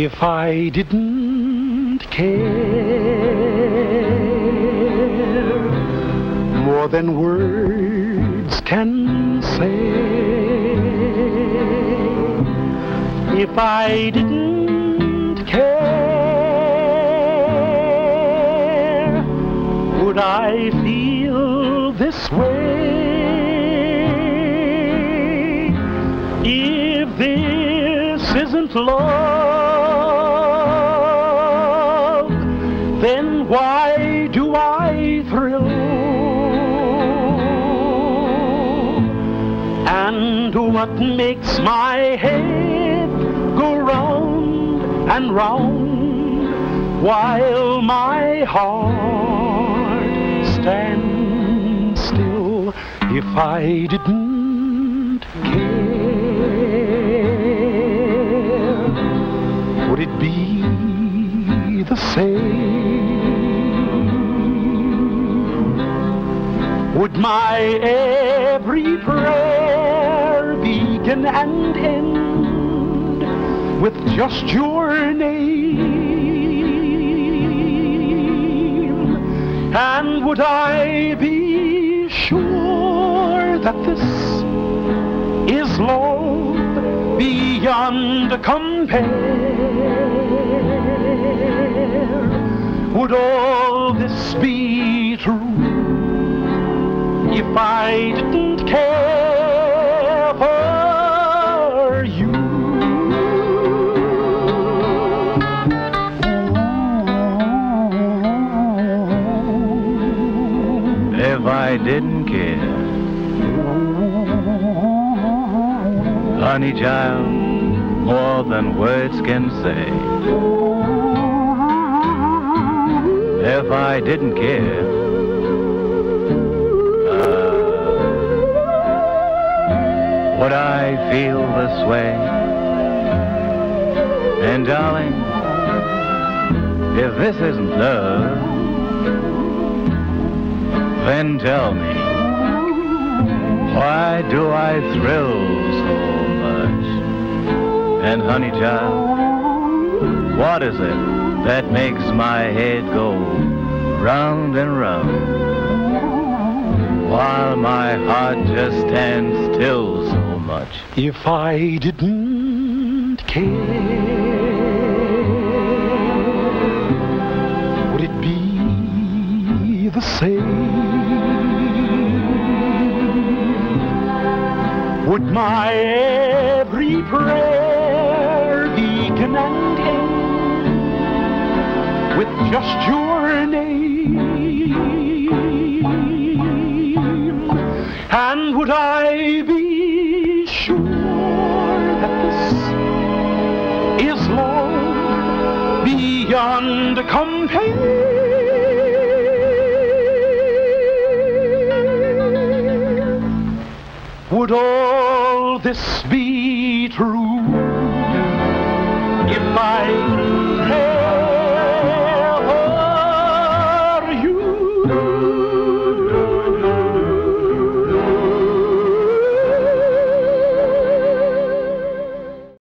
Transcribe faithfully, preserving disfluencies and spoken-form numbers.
If I didn't care more than words can say, if I didn't care, would I feel this way? If this isn't love, then why do I thrill? And what makes my head go round and round while my heart stands still? If I didn't care, would it be the same? Would my every prayer begin and end with just your name? And would I be sure that this is love beyond compare? Would all this be true if I didn't care for you? If I didn't care, honey child, more than words can say. If I didn't care, would I feel this way? And darling, if this isn't love, then tell me, why do I thrill so much? And honey child, what is it that makes my head go round and round while my heart just stands still so much? If I didn't care, would it be the same? Would my every prayer begin and end with just your name? And would I be sure that this is love beyond compare? Would all this be true if I